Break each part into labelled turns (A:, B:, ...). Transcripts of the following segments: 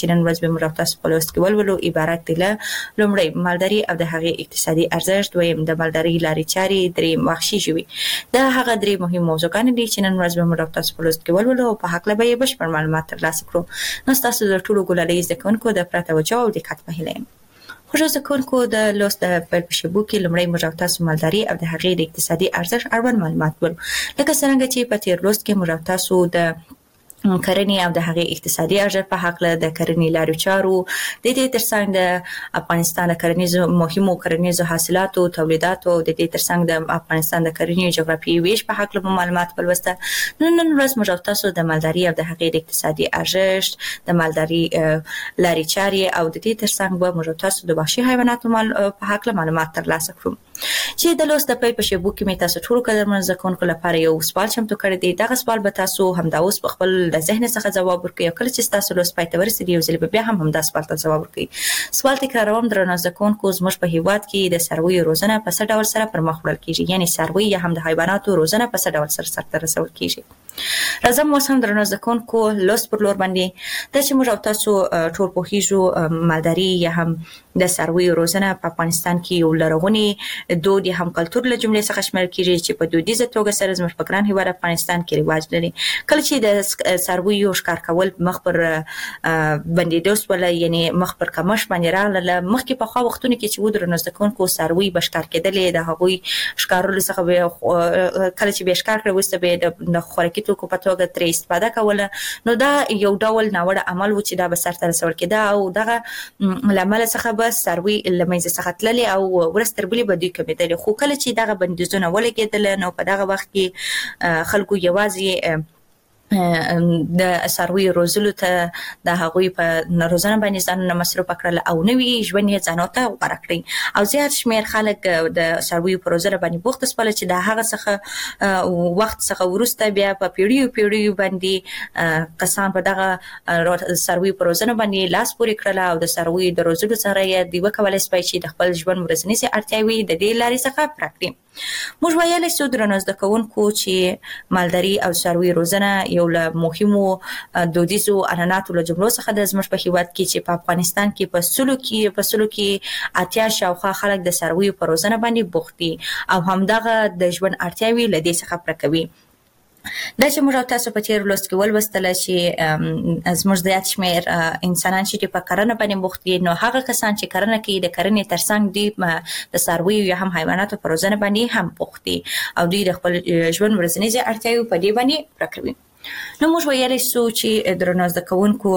A: چې نن ورځ به موږ تاسو په لوست کې ولولو عبارت دی له لومړی مالداري او د هغې اقتصادي ارزښت، دویم د مالداري لارې چارې، دریم وحشي ژوي. دا هغه درې مهم موضوعګانې دي چې نن ورځ به موږ تاسو په لوست کې ولولو او په هکله به یې بشپړ معلومات ترلاسه کړو. نو ستاسو د ټولو ګلالۍ زده کوونکو د پوره توجه او دقت په هیله یم. خوږو زده کوونکو د لوست د پیل په شیبو کې لومړی موږ تاسو مالداري او د هغې د اقتصادي ارزښت اړوند معلومات ولولو. لکه څرنګه چې په تیر لوست کې موږ تاسو د کرنې او د هغې اقتصادي ارزښت په هکله د کرنې لارو چارو د دې ترڅنګ د افغانستان د کرنیزو مهمو کرنیزو حاصلاتو تولیداتو د دې ترڅنګ د افغانستان د کرنې جغرافیایي ویش په هکله معلومات ولوسته. نن ورځ موږ تاسو د مالداري او د هغې د اقتصادي ارزښت، د مالداري لارې چارې او د دې ترڅنګ به موږ تاسو د وحشي حیواناتو په هکله معلومات ترلاسه کړو. چې د لوست د پیل په شیبو کې مې تاسو ټولو قدرمنو زده کوونکو لپاره یو سوال چمتو کړی دی. دغه سوال به تاسو همدا اوس په خپل د ذهن څخه ځواب ورکړئ او کله چې تاسو لوست پای ته ورسېږي یو ځل به بیا هم همدا سوال ته ځواب ورکړئ. سوال تکراروم، درنو زده کوونکو، زموږ په هیواد کې د څارویو روزنه په څه ډول سره پر مخ وړل کیږي؟ یعنې څاروي یا هم د حیواناتو روزنه په څه ډول سره سرته رسول کیږي؟ راځم اوس هم درنو زده کوونکو لوست پر لور باندې. دا چې موږ او تاسو ټول پوهیږو مالداري یا هم د څارویو روزنه په افغانستان کې یو لرغونی دود یا هم کلتور له جملې څخه شمیرل کیږي چې په دودیزه توګه سره زموږ په ګران هیواد افغانستان کې رواج لري. کله چې د څارویو ښکار کول مخ پر بندېدو سول، یعنې مخ پر کمښت باندې راغله، مخکې پخوا وختونو کې چې و درنو زده کوونکو څاروي به ښکار کېدلې، د هغوی ښکارولو څخه به کله چې به یې ښکار کړی وروسته به یې د خوراکي توکو په توګه ترې استفاده کوله. نو دا یو ډول ناوړه عمل و چې دا به سرته رسول کېده او دغه له امله څخه به څاروي له منځه څخه تللې او ورځ تر بلې به دوی کمېدلې. خو کله چې دغه بندیزونه ولګېدل نو په دغه وخت کې خلکو یوازې د څارویو روزلو ته د هغوی په روزنه باندې ځانونه مصروفه کړل او نوي ژوند یې ځانو ته غوره کړی او زیات شمېر خلک د څارویو په روزنه باندې بوخته سول چې د هغه څخه وخت څخه وروسته بیا په پیړیو باندې کسان په دغه څارویو په روزنه باندې لاس پورې کړل او د څارویو د روزلو سره یې دوی وکولی سوای چې د خپل ژوند ورځنیزې اړتیاوې د دې لارې څخه پوره کړي. موږ ویلی سو درنو زده کوونکو چې مالداري او څارویو روزنه یو له مهمو دودیزو عنعناتو له جملو څخه ده زموږ په هیواد کې چې په افغانستان کې په سلو کې اتیا شاوخوا خلک د څارویو په روزنه باندې بوخت دي او همدغه د ژوند اړتیاوې له دې څخه پوره کوي. دا چې موږ تاسو په تیر لوست کې ولوستله چې زموږ زیات شمېر انسانان چې په کرنه باندې بوخت دي، نو هغه کسان چې کرنه کوي د کرنې ترڅنګ دوی د څارویو یا هم حیواناتو په روزنه باندې هم بوخت دي او دوی د خپل ژوند ورځنیزې اړتیاوې په دې باندې پوره کوي. نو موږ ویلی سو چې درنو زده کوونکو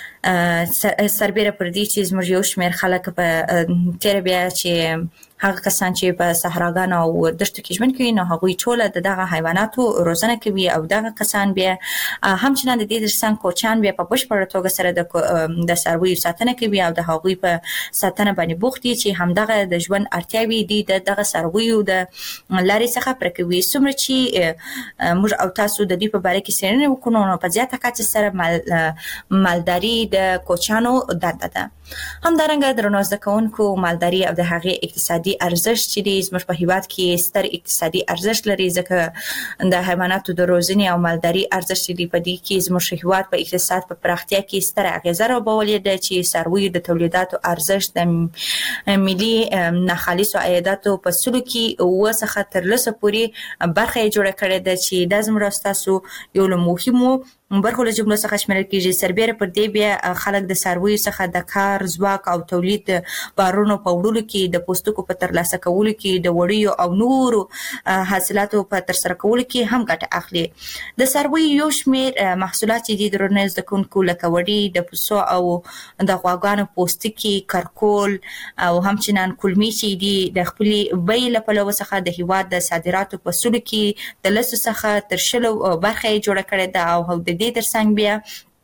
A: سربیره پر دې چې زموږ یو شمېر خلک په تیره بیا چې هغه کسان چې په صحراګانو او دښتو کې ژوند کوي نو هغوی ټوله د دغه حیواناتو روزنه کوي او دغه کسان بیا همچنان د دې ترڅنګ کوچیان بیا په بشپړه توګه سره د څارویو ساتنه کوي او د هغوی په ساتنه باندې بوخت دي چې همدغه د ژوند اړتیاوې دي د دغه څارویو د لارې څخه پوره کوي. څومره چې موږ او تاسو د دې په باره کې څېړنې وکړو نو په زیاته کچه سره مالداري د کوچیانو دنده ده. همدارنګه درنو زده کوونکو مالداري او د هغې اقتصادي ارزښت چې دی زموږ په هیواد کې ستر اقتصادي ارزښت لري ځکه د حیواناتو د روزنې او مالداري ارزښت چې دی په دې کې زموږ هیواد په اقتصاد په پراختیا کې ستره اغیزه رابولې ده چې څارویو د تولیداتو ارزښت د ملي ناخالصو عایداتو په سلو کې 9 څخه تر 10 پورې برخه یې جوړه کړې ده چې دا زموږ ستاسو یو له مهمو برخو له جملو څخه شمیرل کېږي. سربیره پر دې بیا خلک د څارویو څخه د کار ځواک او تولید بارونو په وړلو کې، د پوستکو په ترلاسه کولو کې، د وړیو او نورو حاصلاتو په ترسره کولو کې هم ګټه اخلي. د څارویو یو شمېر محصولات چې دي درنو زده کوونکو لکه وړي، د پسو او د غواګانو پوستکي، کرکول او همچنان کلمې چې دي د خپلې بیې له پلوه څخه د هیواد د صادراتو په سلو کې د 10 څخه تر 20 برخه یې جوړه کړې ده او د دې ترڅنګ بیا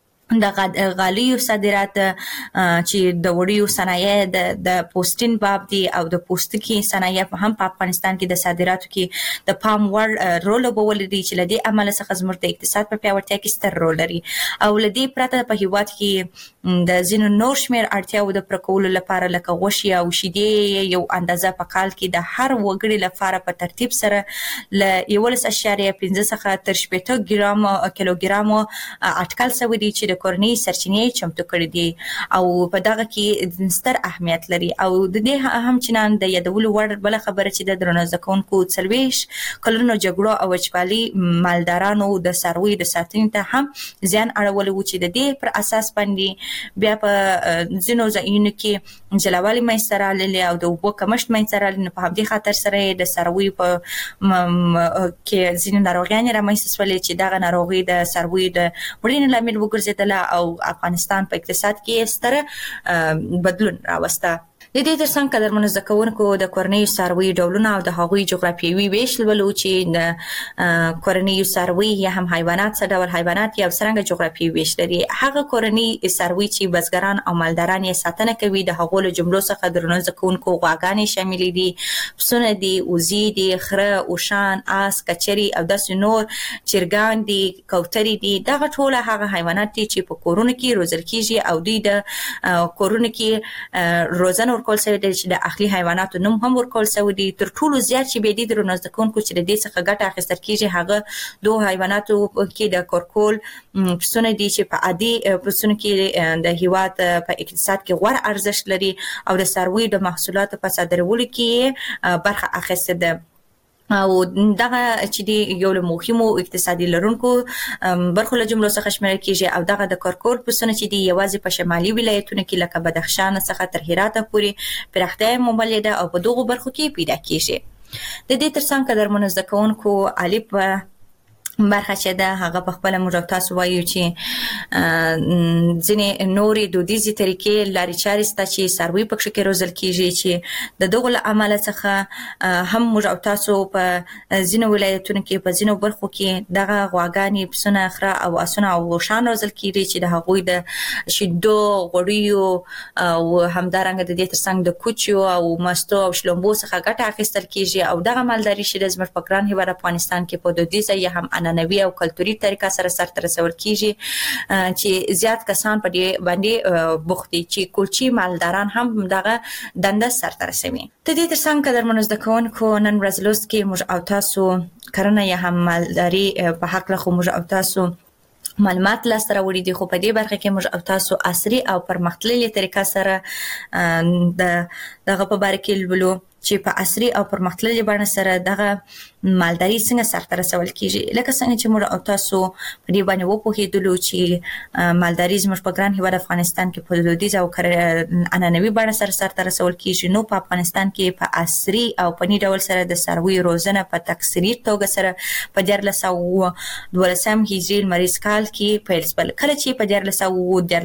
A: د غالیو صادرات چې د وړیو صنایع د پوستین باب دي او د پوستکي صنایع هم په افغانستان کې د صادراتو کې د پام وړ رول لوبولی چې له دې امله څخه زموږ د اقتصاد په پیاوړتیا کې ستر رول لري او له دې پرته په هیواد کې د ځینو نور شمېر اړتیاوو د پوره کولو لپاره لکه غوښې او شیدې یو اندازه په کال کې د هر وګړي لپاره په ترتیب سره له 11.5 څخه تر 18 کیلوګرامو اټکل شوی دی چې د د کورنۍ سرچینې چمتو کړې دي او په دغه کې ستر اهمیت لري او د دې هم چې د یادولو وړ بل خبره چې د درنو ځکونکو 40 کلونو جګړو او وچکالي مالدارانو د څارویو د ساتنې ته هم زیان اړول و چې د دې پر اساس باندې بیا په ځینو ځایونو کې جلاوالي منځته راغلي او د اوبو کمښت منځته راغلی په همدې خاطر سره د څارویو په کې ځینې ناروغیان رامنځته شولې چې دغه ناروغي د څارویو د مړینې لامل وګرځېدله او افغانستان په اقتصاد کې ستر بدلون راوسته. د دې ترڅنګ قدرمنو زده کوونکو د کورنیو څارویو ډولونه او د هغوی جغرافیوي ویش لولو چې د کورنیو څاروي یا هم حیوانات څه ډول حیوانات یا څنګه جغرافیوي ویش لري. هغه کورني څاروي چې بزګران او مالداران یې ساتنه کوي د هغو له جملو څخه درنو زده کوونکو غواګانې شامل دي، پسونه دي، وزې دي، خره، اوښان، آس، کچري او داسې نور، چرګان دي، کوترې دي. دغه ټول هغه حیوانات دي چې په کورونو کې روزل کیږي او دوی د کورونو کې روزنه ورکول شوی دی چې د اخلي حیواناتو نوم هم ورکول شوی دی. تر ټولو زیات چې به دي درنو زده کوونکو چې د دې څخه ګټه اخیستل کیږي هغه دوه حیواناتو کې د کورکول پسونه دي چې په عادي پسونه کې د هیواد په اقتصاد کې غوړ ارزښت لري او د څارویو د محصولاتو په صادرولو کې برخه اخیسته ده او دغه چې دی یو له مهمو اقتصادي لرونکو برخو له جملو څخه شمیرل کیږي او دغه د کورکول پسونه چې دی یوازې په شمالي ولایتونو کې لکه بدخشان څخه تر هرات پورې پراختیا موملې ده او په دغو برخو کې پیدا کیږي. د دې ترڅنګ قدرمنو زده کوونکو الف برخه چې ده هغه په خپل موږ تاسو وایو چې ځینې نورې دودیزې طریقې لارې چارې شته چې څاروي پکې کې روزل کیږي چې د دغو له امله څخه هم موږ تاسو په ځینو ولایتونو کې په ځینو برخو کې دغه غواګانې، پسونه، خره او اسونه او اوښان روزل کیږي چې د هغوی د شیدو، غوړیو او همدارنګه د دې ترڅنګ د کوچو او مستو او شلومبو څخه ګټه اخیستل کیږي او دغه مالداري چې زموږ په ګران هیواد افغانستان کې په دودیزه یا هم عنعنوي او کلتوري طریقه سره سرته رسول کیږي چې زیات کسان په دې باندې بوخت دي چې کوچي مالداران هم دغه دنده سرته رسوي. د دې ترڅنګ قدرمنو زده کوونکو نن ورځ لوست کې موږ او تاسو کرنه یا هم مالداري په حق له موږ او تاسو معلومات لاسته راوړي دي، خو په دې برخه کې موږ او تاسو عصري او پرمختللې طریقه سره دغه په باره کې لولو چې په عصري او پرمختللې بڼه سره دغه مالداري څنګه سرته رسول کیږي. لکه څنګه چې موږ او تاسو په دې باندې وپوهېدلو چې مالداري زموږ په ګران هیواد افغانستان کې په دودیزه او عنعنوي بڼه سرته رسول کیږي، نو په افغانستان کې په عصري او فني ډول سره د څارویو روزنه په تکثري توګه سره په 1412 هجري لمریز کال کې پیل شول. کله چې په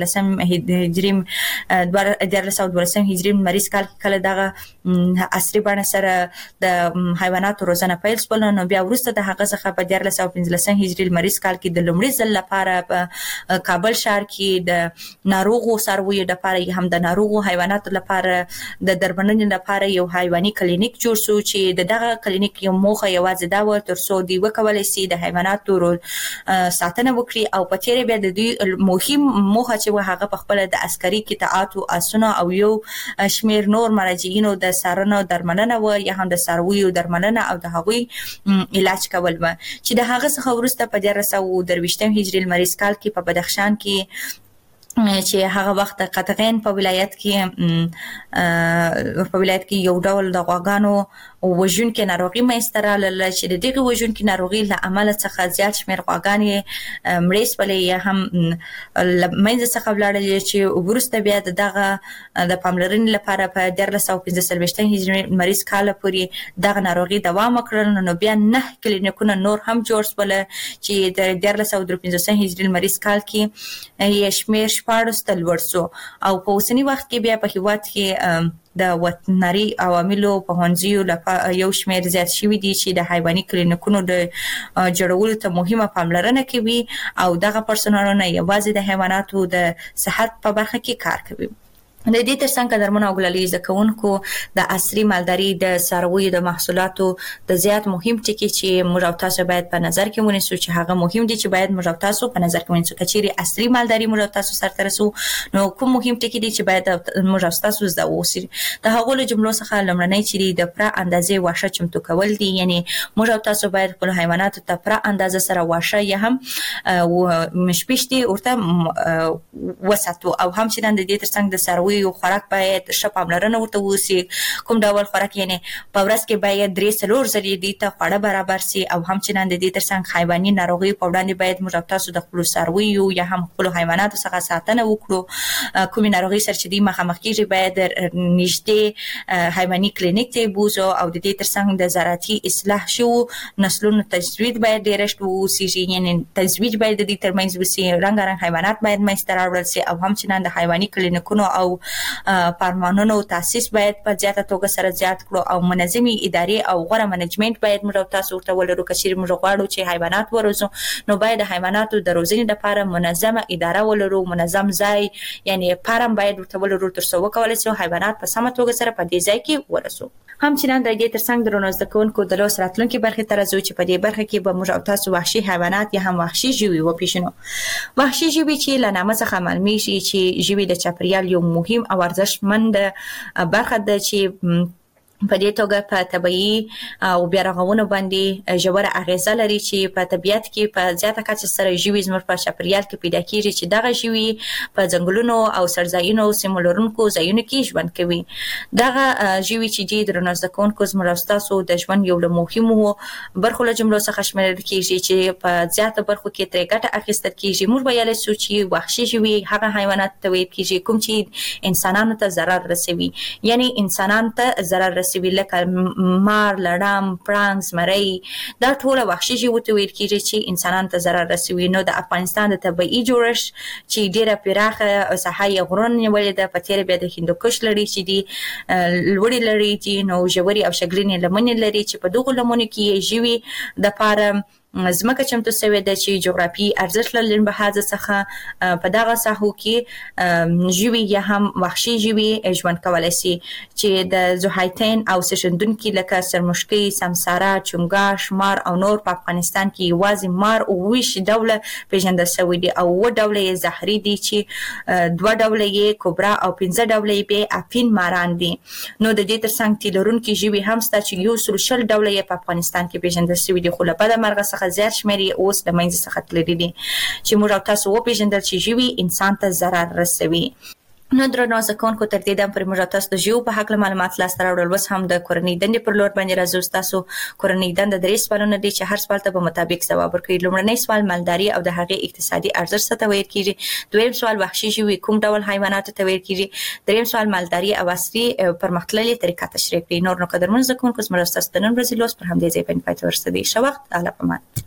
A: 1412 هجري لمریز کال کې کله دغه عصري بڼه سره د حیواناتو روزنه پیل شول، نو بیا وروسته د هغه څخه په 1415 هجري لمریز کال کې د لومړي ځل لپاره په کابل ښار کې د ناروغو څارویو لپاره هم د ناروغو حیواناتو لپاره د درملنې لپاره یو حیواني کلینیک جوړ شو چې دغه کلینیک یو موخه یوازې دا و ترڅو دوی وکولای شي د حیواناتو ساتنه وکړي او په تیره بیا د دوی مهم موخه چې هغه په خپل د عسکري قطعاتو، اسونو او یو شمیر نور مراجعینو د څارنو درملنه و یا هم د څارویو درملنه او د هغوی علاج کول و چې د هغه څخه وروسته په 1423 هجري لمریز کال کې په بدخشان کې چې هغه وخت قطغین په ولایت کې یو ډول د غواګانو وژونکې ناروغي منځته راغله چې د دغه وژونکې ناروغي له امله څخه زیات شمېر غواګانې مړې شولې یا هم منځ څخه ولاړلې چې وروسته بیا دغه د پاملرنې لپاره په 1415 هجري لمریز کال پورې دغه ناروغي دوام وکړل، نو بیا 9 کلینیکونه نور هم جوړ شول چې د 1415 هجري لمریز کال کې یې شمېر 14 ته لوړ شو او په اوسني وخت کې بیا په هیواد کې د وترنري عواملو په هنځیو لپاره یو شمېر زیات شوي دي چې د حیواني کلینیکونو د جوړولو ته مهمه پاملرنه کوي او دغه پرسونالونه یوازې د حیواناتو د صحت په برخه کې کار کوي. د دې ترڅنګ قدرمن او ګلالي زده کوونکو د عصري مالداري د څارویو د محصولاتو د زیات مهم ټکي چې موږ او تاسو باید په نظر کې ونیسو چې هغه مهم دي چې باید موږ او تاسو په نظر کې ونیسو کچېرې عصري مالداري موږ او تاسو سره ترسو نو کوم مهم ټکي دي چې باید موږ او تاسو زده ووسو د هغو له جملو څخه لومړنی چې د پره اندازې واښه چمتو کول دي یعنی موږ او تاسو باید خپل حیواناتو ته پره اندازه سره واښه یا هم مشپشتي ورته وساتو او هم چې د دې ترڅنګ د څارویو خوراک باید ښه پاملرنه ورته وشي کوم ډول خوراک یعنی په ورځ کې باید 3-4 ځلې دې ته خواړه برابر شي او هم چې د دې ترڅنګ حیواني ناروغي په وړاندې باید موږ تاسو د خپل څارویو یا هم خپل حیواناتو څخه ساتنه وکړو کومې ناروغي سره چې دې مخامخ کیږي باید نږدې حیواني کلینیک ته بوزو او د دې ترڅنګ د زراعتي اصلاح شو نسلونو تجوید باید ډیر شي یعنی تجوید باید د دې ترمنځ وسی رنګارنګ حیوانات باید مېستر راوړل شي او هم چې د حیواني کلینیکونو او پارمانونو تاسیس باید په زیاته توګه سره زیات کړو او منظمي ادارې او غوره منیجمنت باید موږ تاسو ورته ولرو کچېرې موږ غواړو چې حیوانات وروزو نو باید د حیواناتو د روزنې لپاره منظمه اداره ولرو منظم ځای یعنی فارم باید ورته ولرو تر څو وکولای شو حیوانات په سمه توګه سره په دې ځای کې ورسو هم چې د دې ترڅنګ درنو زده کوونکو د لوس راتلونکي برخې ته راځو چې په دې برخه کې به موږ تاسو وحشي حیوانات یا هم وحشي ژوي وپیژنو وحشي ژوي چې له نامه څخه معلومیږي چې ژوي د چاپیریال یو مهم او ارزښتمند برخه ده چې په دې توګه په طبيعي او بیا رغونو باندې ژوره اغیزه لري چې په طبيعت کې په زیاته کچه سره ژوي زموږ په چاپیریال کې پیدا کیږي چې دغه ژوي په ځنګلونو او سرځایونو سیمو لرونکو ځایونو کې ژوند کوي دغه ژوي چې د رنځ کوونکو زموږ تاسو د ژوند یو له مهمو برخو له جملو څخه شمیرل کیږي چې په زیاته برخو کې ترې ګټه اخیستل کیږي موږ ویلای شو چې وحشي ژوي هغه حیوانات ته ویل کیږي کوم چې انسانانو ته ضرر رسوي یعنی انسانانو ته ضرر رسوي لکه مار لړم پړانګ زمری دا ټول وحشي ژوي ته ویل کیږي چې انسانانو ته ضرر رسوي نو د افغانستان د طبيعي جوړښت چې ډیره پراخه ساحه غرون نیولې ده په تیر بیا د هندوکش لري چې دی لوړی لري چې نو ژوري او شګرینې لمنې لري چې په دغه لمنو کې ژوي د پاره زمکه چمتو سوی د چې جغرافي ارزښت له لحاظ څخه په دغه ساحو کې ژوي یا هم وحشي ژوي ژوند کولای شي چې د زوحیتین او سشندونکو لکه سرمشکي سمساره چونګا شمار او نور په افغانستان کې یوازې مار او ویش ډوله پیژندل شوی دي او و ډوله زهري دي چې 2 ډوله یې کبرا او 15 ډوله یې به افین ماران دي نو د دې ترڅنګ تلورونکو ژوي هم ست چې یو سل ډوله یې په افغانستان کې پیژندل شوی دي خو له بده مرغه زیات شمیر اوس د منځ څخه تللی دي چې موږ تاسو وپیژندل چې ژوي انسان ته ضرر رسوي نو درنو ځکهونکو تر دې د پر موږ تاسو د ژوو په حق معلومات لاسته راوړل وس هم د کورنۍ دندې پر لور باندې راځو تاسو کورنۍ دنده درې سوالونه دي چې هر سوال ته په مطابق ځواب ورکړئ لومړنی سوال مالداري او د هغې اقتصادي ارزښت ته ویل کیږي دویم سوال وحشي ژوي کوم ډول حیوانات ته ویل کیږي دریم سوال مالداري او عصري پرمختللې طریقه تشریح کړئ نور نو قدرمن ځکهونکو زموږ تاسو د نن ورځې لوس پر هم دې ځای باندې پاتې ورسېدي ښه وخت اله پمان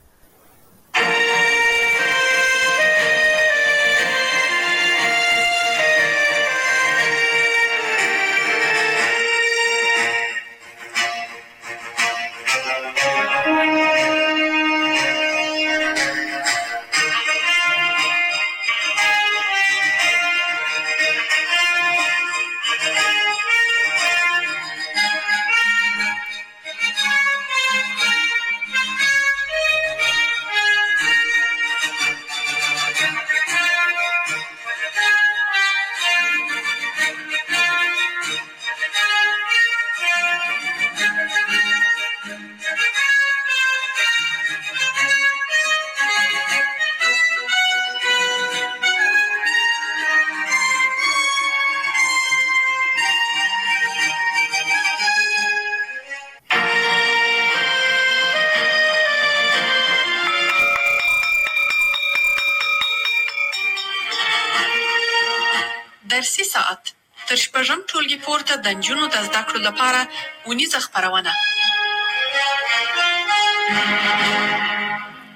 B: درسي ساعت تر شپږم ټولګي پورته د نجونو د زده کړو لپاره ونیزه خپرونه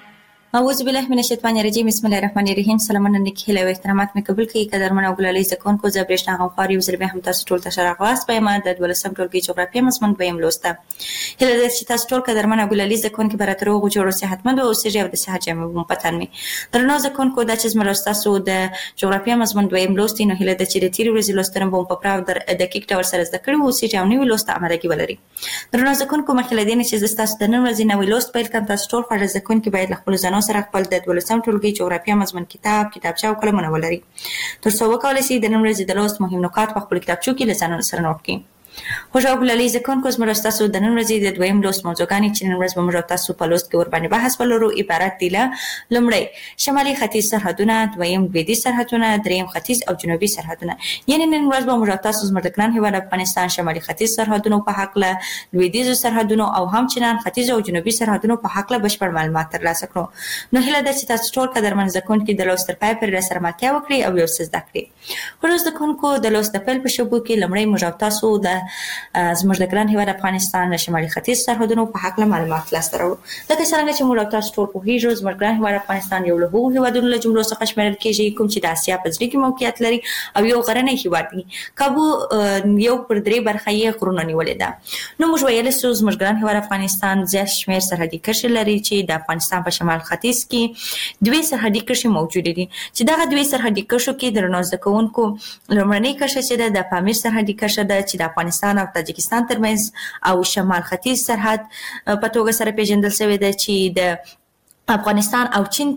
A: اعوذ بالله من الشیطان الرجیم. بسم الله الرحمن الرحیم. سلامونه نیک هیله او احترامات مې قبول کړئ. قدرمن او ګلالي زکونکو زه برېښنا غوښاري او زه هم تاسو ټول ته ښه راغلاست. په ما د 12 ټولګي جغرافیه مضمون به یم لوسته. هیله ده چې تاسو ټول قدرمن او ګلالي زکونکو برات روغ او جوړ صحتمند او اوسئ او د صحت جامې پتن می. درنو زکونکو د چې زما تاسو د جغرافیه مضمون به یم لوستي نو هیله ده چې د تیر ورځې لوستنه به په پراو در دقیق ډول سره زده کړو او اوسئ او نوې لوسته آمادګي ولري. درنو زکونکو مخکې لدې نه چې تاسو د نن ورځې نوې لوست پیل کوم تاسو ټول خو زکونکو باید خپل ځانو سره خپل د 12 ټولګي جغرافیه مضمون کتابچه او قلمونه ولري تر څو وکولای شي د نن ورځې د لوست مهم نکات په خپل کتابچو کې لسانو سره نوٹ کړئ. خوش او ګلالي زکونکو زما تاسو د نن ورځې د دویم لوست موضوعګانې چې نن ورځ به موږ تاسو په لوست کې ور باندې بحث ولرو عبارت دي له لومړی شمالي ختیځ سرحدونه، دویم لویدیځ سرحدونه، دریم ختیځ او جنوبي سرحدونه. یعنی نن ورځ به موږ تاسو زما د ګران هیواد افغانستان شمالي ختیځ سرحدونو په حق له لویدیځ سرحدونو او همچنان ختیځ او جنوبي سرحدونو په حق له بشپړ معلومات ترلاسه کړو. نو هیله ده چې تاسو ټول قدرمن زکونکو د لوست تر پای پورې سره ملتیا وکړئ او یو څه زده کړئ. خو زکونکو د لوست د پیل په شوبو کې لومړی موږ تاسو د زموږ د ګران هیواد افغانستان د شمالي ختیځ سرحدونو په حق له معلومات لاسته راوړو. لکه څنګه چې موږ تاسو ټول پوهیږو زموږ ګران هیواد افغانستان یو له هغو هیوادونو له جملو څخه شمیرل کیږي کوم چې د اسیا په ځای کې موقعیت لري او یو غرنی هیواد دی. کابو یو پر درې برخه یې غرونه نیولې ده. نو موږ ویل سو زموږ ګران هیواد افغانستان زیات شمیر سرحدي کرښې لري چې د افغانستان په شمال ختیځ کې دوه سرحدي کرښې موجود دي چې دغه دوه سرحدي کرښو کې د رڼا زده کوونکو لومړنۍ کرښه چې د پامیر سرحدي کرښه ده چې د افغانستان او تاجکستان ترمنځ او شمال ختیځ سرحد په توګه سره پیژندل شوی دی چې د افغانستان او چین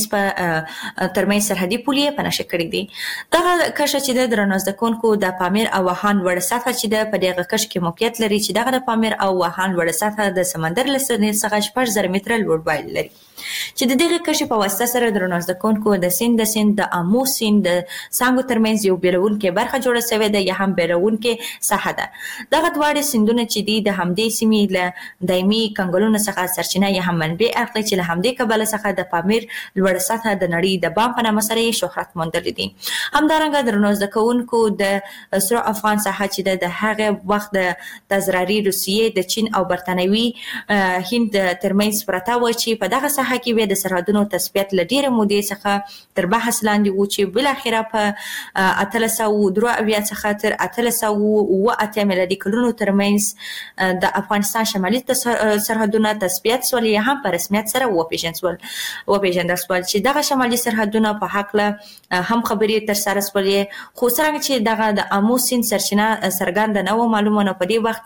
A: ترمنځ سرحدي پولې په نشه کړې دي. دغه کرښه چې د درنو زده کوونکو د پامیر او وهان لوړه سطحه چې د په دغه کرښه کې موقعیت لري چې دغه د پامیر او وهان لوړه سطحه د سمندر له سطحې څخه 8000 متره لوړوالی لري چې د دغه کرښې په واسطه سره درنو زده کوونکو د سیند د امو سیند د څانګو ترمنځ یو بیلونکې برخه جوړه شوې ده یا هم بیلونکې ساحه ده. دغه دواړه سیندونه چې دي د همدې سیمې له دایمي کنګلونو څخه سرچینه یا هم منبع اخلي چې له همدې کبله څخه د پامیر لوړه سطحه د نړۍ د بام په نامه سره شهرت موندلی دي. همدارنګه درنو زده کوونکو د سره افغان ساحه چې د هغه وخت د تزراري روسیې د چین او برتانوي هند ترمنځ پرته و چې په دغه ساحه کې د سرحدونو تثبیت له ډیره مودې څخه تر بحث لاندې و چې بل اخره په 1883 څخه تر 1808 میلادي کلونو ترمنځ د افغانستان شمالي سرحدونه تثبیت سول یا هم په رسمیت سره وپیژندل سول چې دغه شمالي سرحدونه په حق له هم خبرې تر سره سولې. خو څنګه چې دغه د امو سیند سرچینه څرګنده نه و معلومه نه په دې وخت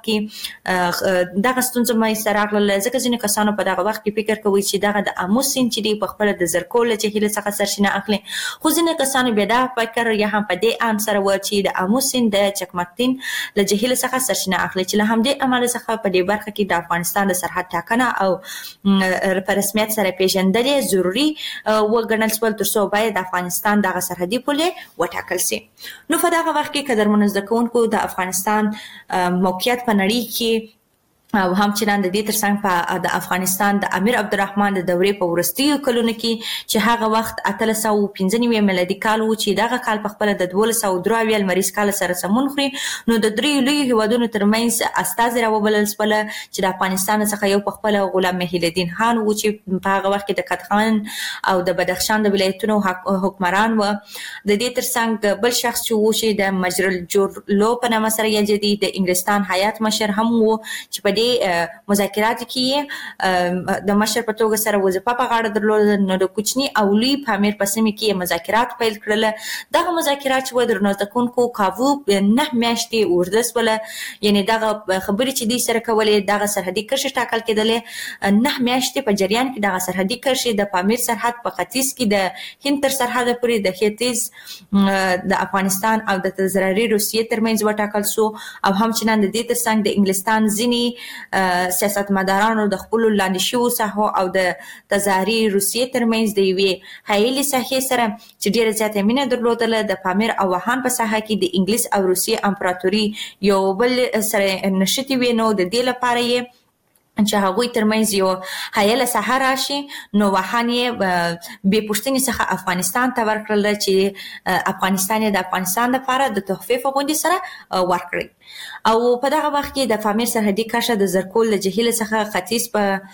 A: کې دغه ستونزه مې سره راغله ځکه ځینې کسانو په دغه وخت کې فکر کوي چې دغه د امو سیند چې دی په خپل د زرکول له جهیل څخه سرچینه اخلي. خو ځینې کسانو بیا دا فکر یا هم په دې ان سره و چې د امو سیند د چکمکتین له جهیل څخه سرچینه اخلي چې له همدې عمل څخه په دې برخه کې د افغانستان د سرحد ټاکنه او په رسمیت سره پیژندل ضروری وګڼل شول ترڅو باید د افغانستان دغه سرحدي پولې وټاکل شي. نو په دغه وخت کې قدرمن زده کوونکو د افغانستان موقعیت په نړۍ کې او همچنان د دې ترڅنګ په د افغانستان د امیر عبدالرحمن د دورې په وروستیو کلونو کې چې هغه وخت 1895 میلادي کال و چې دغه کال په خپل د 1203 لمریز کال سره سمون خوري. نو د درې لوی هیوادونو ترمنځ استازي راوبلل شول چې د افغانستان څخه یو په خپل غلام محی الدین خان و چې په هغه وخت کې د کدخان او د بدخشان د ولایتونو حکمران و. د دې ترڅنګ بل شخص چې د مجرل جورلو په نامه سره یادېدی د انګلستان هیات مشر هم و چې په مذاکرات کې د مشر په توګه سره وظیفه په غاړه درلوده. نو د کوچني او لوی پامیر په سیمه کې مذاکرات پیل کړل. دغه مذاکرات چې درنو زده کوونکو کاوو 9 میاشتې اوږده سوله یعنی دغه خبرې چې دې سره کولې دغه سرحدي کرښې ټاکل کېدلې 9 میاشتې په جریان کې دغه سرحدي کرښې د پامیر سرحد په ختیځ کې د هند تر سرحد پورې د ختیځ د افغانستان او د تزراري روسیې ترمنځ وټاکل شو او همچنان د دې ترڅنګ د انګلستان ځینی سیاستمدارانو د خپل لاندې شوو ساحو او د تزاري روسیې ترمنځ د یوې حایلې ساحې سره چې ډیره زیاته مینه درلودله د پامیر او وهان په ساحه کې د انګلیس او روسیې امپراتوري یو بل سره نشتی وي. نو د دې لپاره یې چې هغوی ترمنځ یو حایله ساحه راشي، نو وهان یې بې پوښتنې څخه افغانستان ته ورکړل چې افغانستان یې د افغانستان لپاره د تحفې په غوندې سره ورکړي. او په دغه وخت کې د پامیر سرحدي کرښه د زرکول له جهیل څخه ختیځ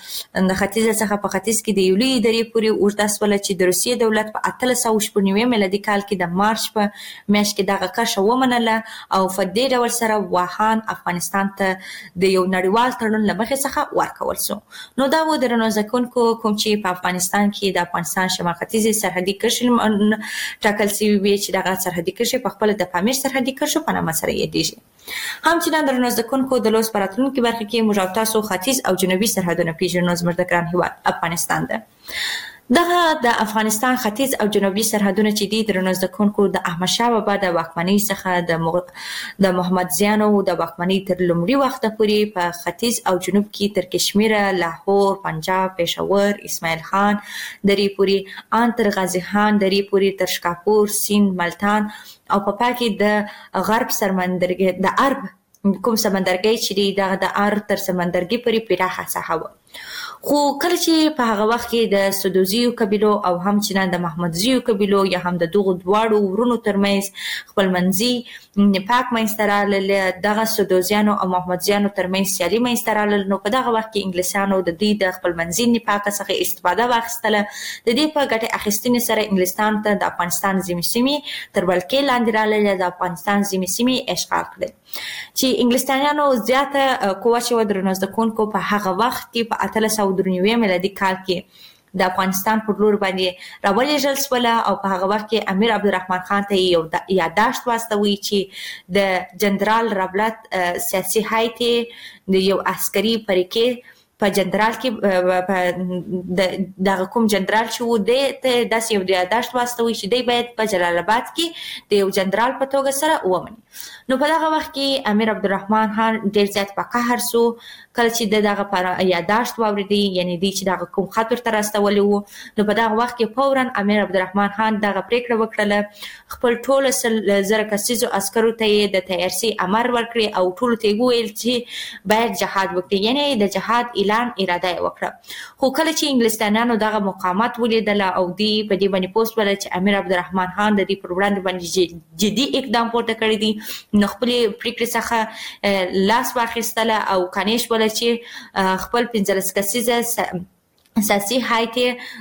A: څخه په ختیځ کې د یو لوی درې پورې اوږده شوله چې د روسیې دولت په 1899 میلادي کال کې د مارچ په میاشت کې دغه کرښه ومنله او په دې ډول سره وهان افغانستان ته د یو نړیوال تړون له مخې څخه ورکول شو. نو دا و درنو زکونکو کوم چې په افغانستان کې د افغانستان شمال ختیځ سرحدي کرښې ټاکل شوي وي چې دغه سرحدي کرښې په خپل د پامیر سرحدي کرښو په نامه سره یادېږي. همچنان درنو زکونکو د لوست په راتلونکي برخه کې موږ او تاسو ختیځ او جنوبي سرحدونه پیژنو. زموږ د ګران هېواد افغانستان ده. دغه د افغانستان ختیځ او جنوبي سرحدونه چې دي درنو زکونکو د احمدشاه بابا د واکمنۍ څخه د محمد زیانو د واکمنۍ تر لومړي وخته پورې په ختیځ او جنوب کې تر کشمیره، لاهور، پنجاب، پېښور، اسماعیل خان درې پورې، ان تر غازي خان درې پورې، تر شکاپور، سیند، ملتان او په پای کې د غرب سمندرګي د ارب کوم سمندرګي چې دغه د ار تر سمندرګي پورې پراخه ساحه وه. خو کله چې په هغه وخت کې د سدوزیو قبیلو او همچنان د محمدزیو قبیلو یا هم د دغو دواړو ورونو ترمنځ خپلمنځي نفاق منځته راغلل، دغه سدوزیانو او محمدزیانو ترمنځ سیالي منځته راغلل. نو په دغه وخت کې انګلیسانو د دوی د خپلمنځي نفاق څخه استفاده واخیستله. د دې په ګټې اخیستنې سره انګلستان ته د افغانستان ځینې سیمې تر ولکې لاندې راغللې، د افغانستان ځینې سیمې اشغال کړې چې انګلستانیانو زیاته قوه چې و درنو زدهکوونکو په هغه وخت کې په 1893 میلادي کال کې د افغانستان پر لور باندې راولېږل شوله او په هغه وخت کې امیر عبدالرحمن خان ته یو یادداشت واستوي چې د جنرال رابلت سیاسي هیات د یو عسکري پریکې په جنرال کې دغه کوم جنرال چې و د داسې یو یادداشت واستوي چې دی باید په جلال آباد کې د یو جنرال په توګه سره ومني. نو په دغه وخت کې امیر عبدالرحمن خان ډېر زیات په قهر سو کله چې دغه یادداشت واورېدی، یعنی دی چې دغه کوم خط ورته راستولی و. نو په دغه وخت کې فورا امیر عبدالرحمن خان دغه پرېکړه وکړله خپل ټولو 100,000 کسیزو عسکرو ته یې د تیارسي امر ورکړي او ټولو ته یې وویل چې باید جهاد وکړي، یعنی د جهاد اعلان اراده یې وکړه. خو کله چې انګلستانیانو دغه مقاومت ولیدله او دوی په دې باندې پوه شوله چې امیر عبدالرحمن خان د دې پر وړاندې باندې جدي اقدام پورته کړی دی، نو خپلې پرېکړې څخه لاس واخیستله او قانع شوله چې خپل 15 کسیزه سیاسي هیات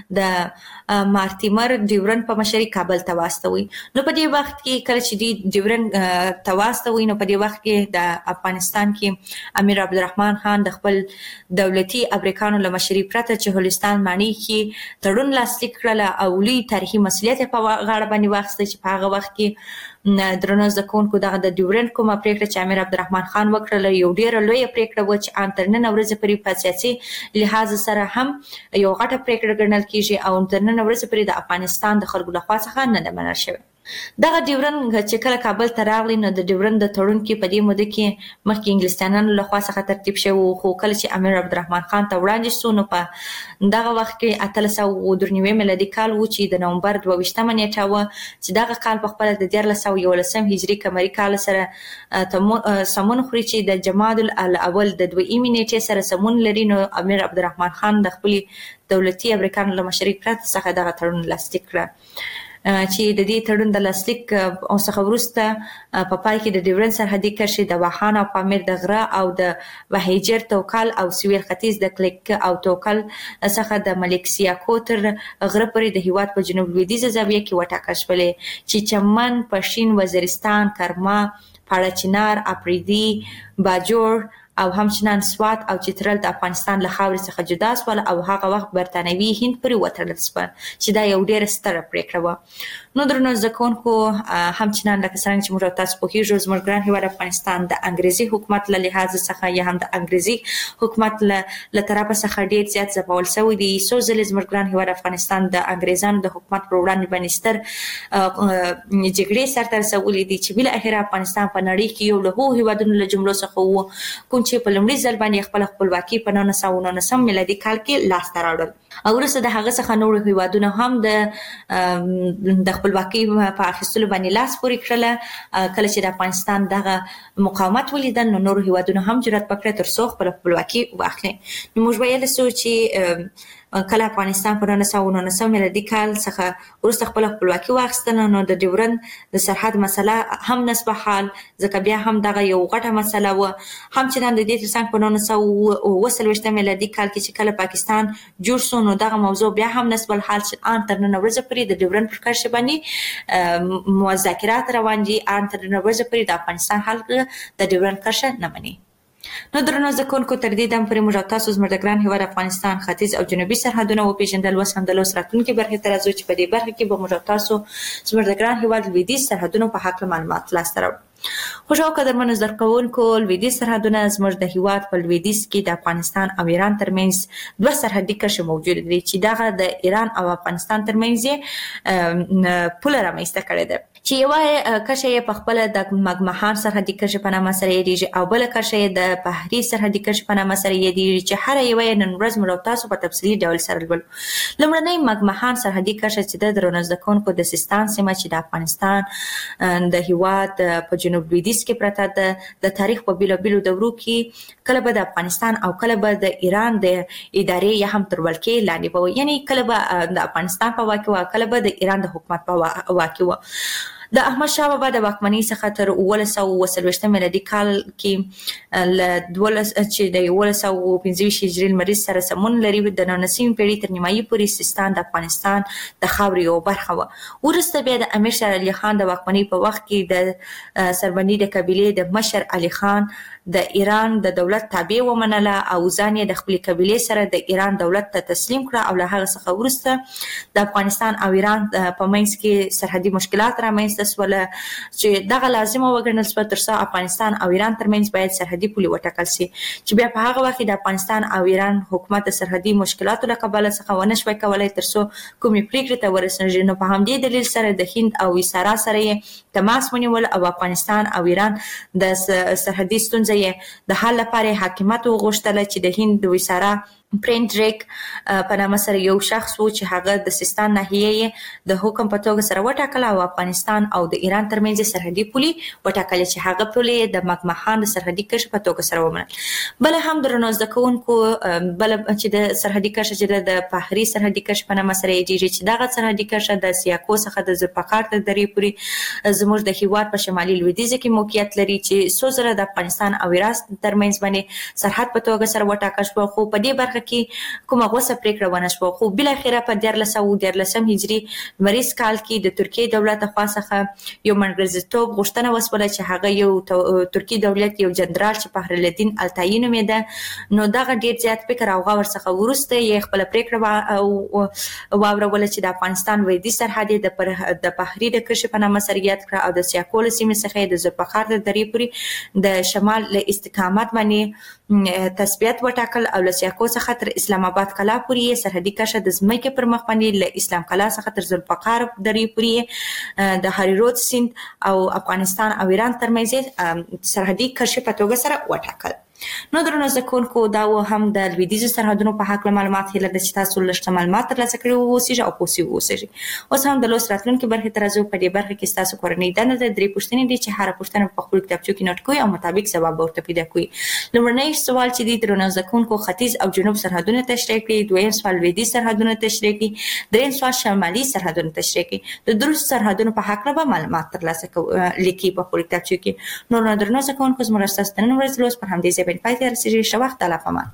A: د مارتیمر ډیورن په مشرۍ کابل ته واستوي. نو په دې وخت کې کله چې دی ډیورن ته واستوي، نو په دې وخت کې د افغانستان کې امیر عبدالرحمن خان د خپل دولتي ابریکانو له مشرۍ پرته چې هولستان ماڼۍ کې تړون لاسلیک کړله او لوی تاریخي مسؤلیت یې په غاړه باندې واخیسته چې په هغه وخت کې درنو زدهکوونکو دغه د ډیورن کومه پرېکړه چې امیر عبدالرحمن خان وکړله یو ډېره لویه پرېکړه وه چې ان تر نن ورځې پورې په سیاسي لحاظ سره هم یو غټه پرېکړه ګڼل کېږي او تر نن ورځې پورې د افغانستان د خلکو لخوا څخه نه ده منل شوې. دغه ډیورن چې کله کابل ته راغلی، نو د ډیورن د تړون کې په دې موده کې مخکې انګلستانیانو لخوا څخه ترتیب شوی و، خو کله چې امیر عبدالرحمن خان ته وړاندې شو، نو په دغه وخت کې 1893 میلادي کال و چې د نومبر 22 نیټه وه چې دغه کال په خپله د 1411 هجري قمري کال سره سمون خوري چې د جمادی الاول د 2 نیټې سره سمون لري. نو امیر عبدالرحمن خان د خپلې دولتي ابریکانو له مشرۍ پرته څخه دغه تړون لاسلیک کړه چې د دې تړون د لاسلیک څخه وروسته په پای کې د ډیورن سرحدي کرښې د واخان او پامیر د غره او د وهیجر توکل او سویل ختیځ د کلیک او توکل څخه د ملک سیاکو تر غره پورې د هیواد په جنوب لویدیځه زاویه کې وټاکل شولې چې چمن، پښین، وزیرستان، کرما، پاړه چنار، اپریدي، باجوړ او همچنان سوات او چترال د افغانستان له خاورې څخه جدا شول او هغه وخت برتانوي هند پورې وتړل شول چې دا یو ډېره ستره پرېکړه وه. نو درنو زدهکوونکو همچنان لکه څرنګه چې موږ تاسو پوهېږو زموږ ګران هېواد افغانستان د انګریزي حکومت له لحاظ څخه یا هم د انګریزي حکومت له طرفه څخه ډېر زیات ځپول شوی دی. څو ځلې زموږ ګران هېواد افغانستان د انګریزانو د حکومت پر وړاندې باندې ستر جګړې سرته رسولي دي چې بالاخره افغانستان په نړۍ کې یو له هغو هېوادونو له جملو څخه و کوم چې په لومړي ځل باندې خپله خپلواکي په 1919 میلادي کال کې لاسته راوړل. او وروسته د هغه څخه نور هیوادونه هم د خپلواکۍ په اخیستلو باندې لاس پورې کړل. کله چې د افغانستان دغه مقاومت ولیدل نو نور هیوادونه هم جرأت وکړ تر څو خپل خپلواکۍ واخلي. نو موږ ویل سو چې کله افغانستان په 1999 میلادي کال څخه وروسته خپل خپلواکۍ واخیستل نو د ډیورند د سرحد مسله هم نسبه حال ځکه بیا هم دغه یو غټه مسله و. هم چې د دې ترڅنګ په 1923 میلادي کال کې چې کله پاکستان جوړ شو نو دغه موضوع بیا هم نسبه حال چې ان تر نن ورځې پورې د ډیورند پر کرښه باندې مذاکرات روان دي. ان تر نن ورځې پورې د افغانستان خلک د ډیورند کرښه نه مني. نو درنو زکونکو تر دې دم پرې موږ تاسو زموږ د ګران هیواد افغانستان ختیځ او جنوبي سرحدونه وپیژندل. اوس هم د لوست راتلونکي برخې ته راځو چې په دې برخه کې به موږ تاسو زموږ د ګران هیواد لویدیځ سرحدونو په حق معلومات لاسته راوړو. خوشو قدرمنو زده کوونکو لویدیځ سرحدونه زموږ د هیواد په لویدیځ کې د افغانستان او ایران ترمنځ دوه سرحدي کرښې موجود دي چې دغه د ایران او افغانستان ترمنځ پوله رامنځته کړې ده چې یوه کرښه یې په خپل د مګمهان سرحدي کرښه په نامه سره یادېږي او بل کرښه یې د بحري سرحدي کرښه په نامه سره یادېږي چې هر یوه نن ورځ موږ تاسو په تفصیلي ډول سره لولو. لومړنۍ مګمهان سرحدي کرښه چې د درنو زده کوونکو د سیستان سیمه چې د افغانستان د هیواد په جنوب لویدیځ کې پرته ده د تاریخ په بیلابیلو دورو کې کله به د افغانستان او کله به د ایران د ادارې یا هم تر ولکې لاندې به یعنی کله به د افغانستان په واک کې کله به د ایران د حکومت په واک کې د احمد شاه بابا د واکمنۍ څخه تر 1923 میلادي کال کې ل 12 چې د 1925 هجري لمریز سره سمون لري د 19 پیړۍ تر نیمایي پورې سیستان د افغانستان د خاورې یو برخه و. وروسته بیا د امیر شیر علي خان د واکمنۍ په وخت کې د سربندي د قبیلې د مشر علي خان د ایران د دولت تابع ومنله او ځان یې د خپلې قبیلې سره د ایران دولت ته تسلیم کړه او له هغه څخه وروسته د افغانستان او ایران په منځ کې سرحدي مشکلات رامنځته شول چې دغه لازمه وګڼل شوه تر څو افغانستان او ایران ترمنځ باید سرحدي پولې وټاکل شي چې بیا په هغه وخت د افغانستان او ایران حکومت د سرحدي مشکلاتو له کبله څخه ونه شوی کولی تر څو کومې پریکړې ته ورسیږي. نو په همدې دلیل سره د هند او ویسارا سره یې تماس ونیول او افغانستان او ایران د سرحدي ستونزې د حل لپاره حکومت وغوښتل چې د هند د ویسارا پرینډریک په نامه سره یو شخص و چې هغه د سیستان ناحیې د حکم په توګه سره وټاکل او افغانستان او د ایران ترمنځ سرحدي پولې وټاکل چې هغه پولې د مګمهان د سرحدي کرښې په توګه سره ومنل. بل هم درنو زده کوونکو بل چې د سرحدي کرښه چې د بحري سرحدي کرښې په نامه سره یادېږي چې دغه سرحدي کرښه د سیاکو څخه د ذوالفقار تر درې پورې زموږ د هیواد په شمالي لویدیځ کې موقعیت لري چې څو ځله د افغانستان او ایران ترمنځ باندې سرحد په توګه سره وټاکل شو خو په دې برخه کې کومه غوسه پریکړه ونه شوه. خو بل اخیره په 1413 هجري لمریز کال کې د ترکیې دولت خوا څخه یو منګرزیتوب غوښتنه وسوله چې هغه یو ترکی دولت یو جنرال چې فخر الدین التایی نومېده نو دغه ډیر زیات فکر او غور څخه ورسته یې خپل پریکړه واوروله چې د افغانستان لویدیځ سرحد د بحري د کرښې په نامه سره یاد کړه او د سیاکول سیمې څخه د ذوالفقار د درې پورې د شمال له استقامت باندې تثبیت وټاکل او له سیاکو څخه تر اسلام آباد کلا پورې سرحدي کرښه د ځمکې پر مخ باندې له اسلام کلا څخه تر ذوالفقار درې پورې د هریرود سیند او افغانستان او ایران ترمنځ سرحدي کرښه په توګه سره وټاکل. نو درنو زده کوونکو دا هم د لویدیځو سرحدونو په هکله معلومات هیله ده چې تاسو لږ معلومات ترلاسه کړي واوسئ او پوه اوسئ. اوس هم د لوست راتلونکي برخې ته راځو. په دې برخه کې ستاسو کورنۍ دنده ده 3 پوښتنې دي چې هره پوښتنه په خپل کتابچو کې نوٹ کوئ او مطابق ځواب ورته پیدا کوئ. لومړنی سوال چې دی درنو زده کوونکو ختیځ او جنوب سرحدونه تشریح کړئ. دویم سوال لویدیځ سرحدونه تشریح کړئ. دریم سوال شمالي سرحدونه تشریح کړئ. د دروس سرحدونو په هکله به معلومات ترلاسه لیکي په خپل کتابچو کې. نو درنو زده کوونکو زموږ ستاسو نن ورځ لوست پر همدې ځای باندې پای ته رسیږي. ښه وخت الله پامان.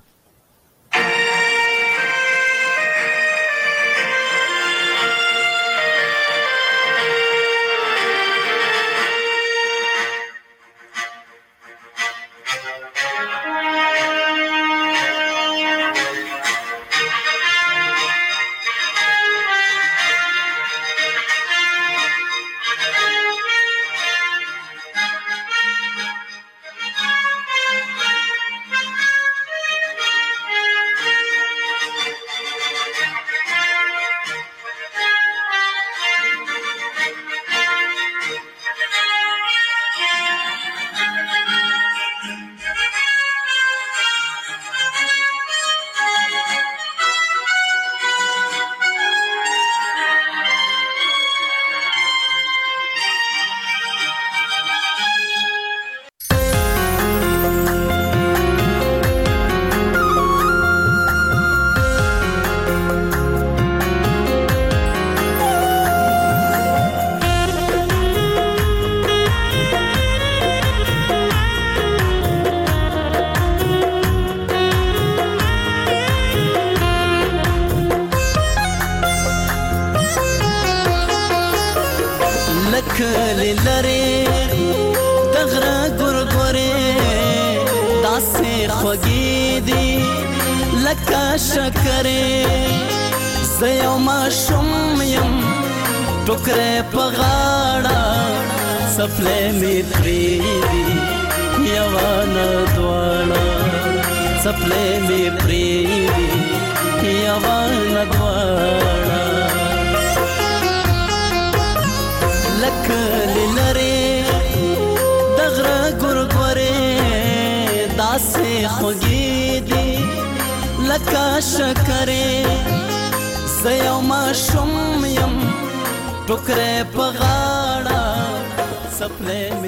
C: خوږې دي لکه شکرې زه یو ماشوم یم ټوکرې په غاړه څپلۍ مې پرېږدي یوه نه دواړه څپلۍ مې پرېږدي یوه نه دواړه لکه لرې د غره ګورګورې داسې خوږې دي لکه شکرې زه یو ماشوم یم ټوکرې په غاړه څپلۍ